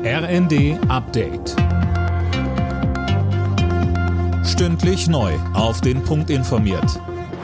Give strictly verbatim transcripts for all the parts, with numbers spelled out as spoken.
R N D Update. Stündlich neu auf den Punkt informiert.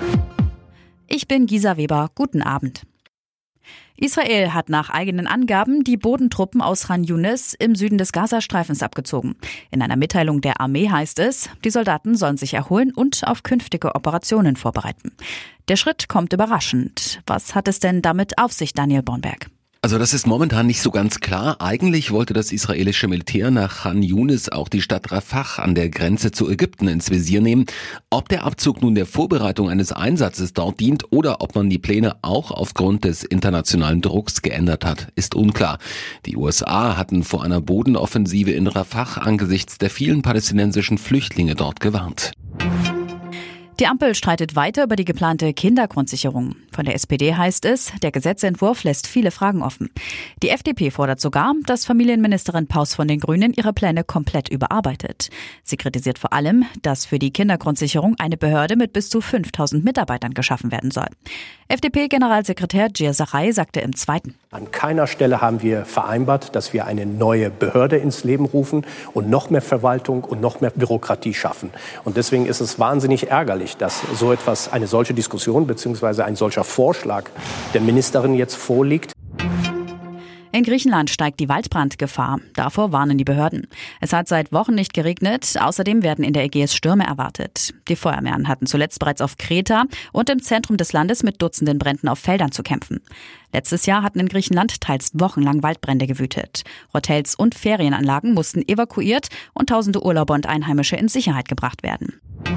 Ich bin Gisa Weber. Guten Abend. Israel hat nach eigenen Angaben die Bodentruppen aus Khan Yunis im Süden des Gazastreifens abgezogen. In einer Mitteilung der Armee heißt es, die Soldaten sollen sich erholen und auf künftige Operationen vorbereiten. Der Schritt kommt überraschend. Was hat es denn damit auf sich, Daniel Bornberg? Also das ist momentan nicht so ganz klar. Eigentlich wollte das israelische Militär nach Khan Yunis auch die Stadt Rafah an der Grenze zu Ägypten ins Visier nehmen. Ob der Abzug nun der Vorbereitung eines Einsatzes dort dient oder ob man die Pläne auch aufgrund des internationalen Drucks geändert hat, ist unklar. Die U S A hatten vor einer Bodenoffensive in Rafah angesichts der vielen palästinensischen Flüchtlinge dort gewarnt. Die Ampel streitet weiter über die geplante Kindergrundsicherung. Von der S P D heißt es, der Gesetzentwurf lässt viele Fragen offen. Die F D P fordert sogar, dass Familienministerin Paus von den Grünen ihre Pläne komplett überarbeitet. Sie kritisiert vor allem, dass für die Kindergrundsicherung eine Behörde mit bis zu fünftausend Mitarbeitern geschaffen werden soll. F D P-Generalsekretär Gir Sarai sagte im Zweiten: An keiner Stelle haben wir vereinbart, dass wir eine neue Behörde ins Leben rufen und noch mehr Verwaltung und noch mehr Bürokratie schaffen. Und deswegen ist es wahnsinnig ärgerlich, dass so etwas, eine solche Diskussion bzw. ein solcher Vorschlag der Ministerin jetzt vorliegt. In Griechenland steigt die Waldbrandgefahr. Davor warnen die Behörden. Es hat seit Wochen nicht geregnet. Außerdem werden in der Ägäis Stürme erwartet. Die Feuerwehren hatten zuletzt bereits auf Kreta und im Zentrum des Landes mit Dutzenden Bränden auf Feldern zu kämpfen. Letztes Jahr hatten in Griechenland teils wochenlang Waldbrände gewütet. Hotels und Ferienanlagen mussten evakuiert und tausende Urlauber und Einheimische in Sicherheit gebracht werden.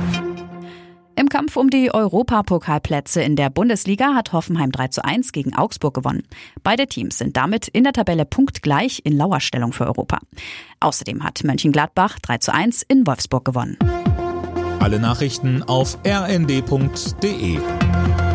Im Kampf um die Europapokalplätze in der Bundesliga hat Hoffenheim drei zu eins gegen Augsburg gewonnen. Beide Teams sind damit in der Tabelle punktgleich in Lauerstellung für Europa. Außerdem hat Mönchengladbach drei zu eins in Wolfsburg gewonnen. Alle Nachrichten auf r n d punkt d e.